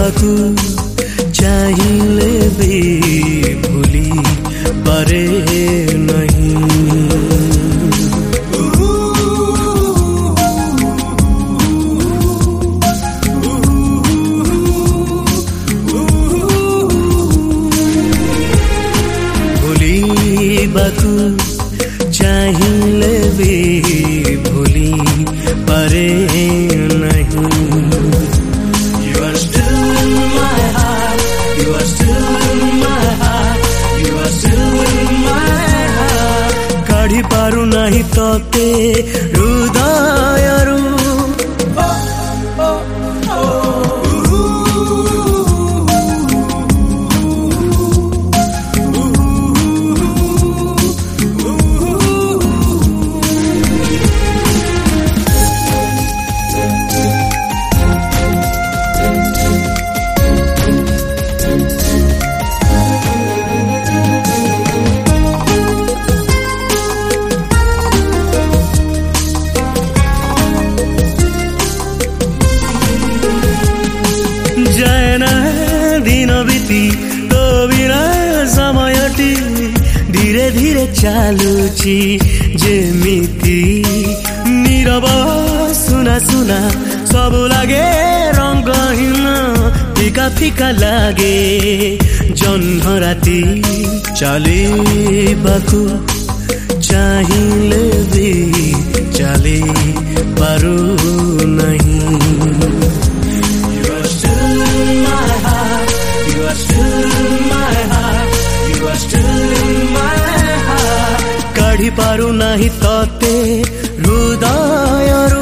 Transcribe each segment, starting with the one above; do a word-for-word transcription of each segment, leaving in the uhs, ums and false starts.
भुलिबाकु चाहिले भी भूली पारे नहीं। भुलिबाकु चाहिले भी भूली पारे नहीं। काढ़ी पारु नाही तोते हृदयरू जाएना दिन बीती तो बिना समयटी धीरे धीरे चालुची जेमिति नीरव सुना सुना सब लागे रंगहीन फिका फिका लागे जह्न राति चलिबाकु चाहिले भी चली पारु नहीं। काढ़ी पारु नाही तोते हृदयरू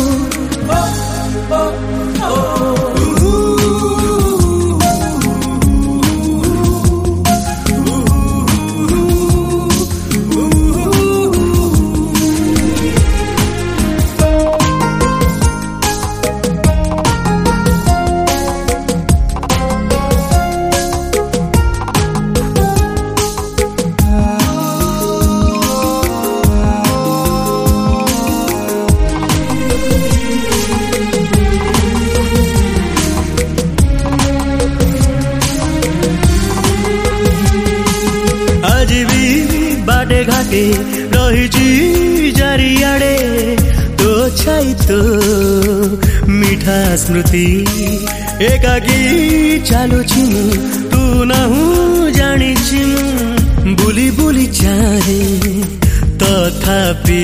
आज भी बाटे घाटे रही चारियाडे तो छाई तो मीठा स्मृति एकाकी चालुछि तू नहु जानिछि बुली बुली चाहे तथापि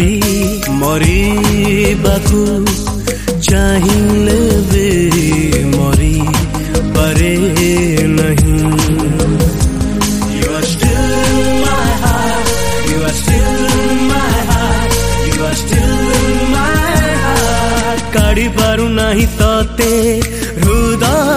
मरिबाकु चाहिले भी मरी पारे नहीं। काढ़ी पारु नाही तोते हृदय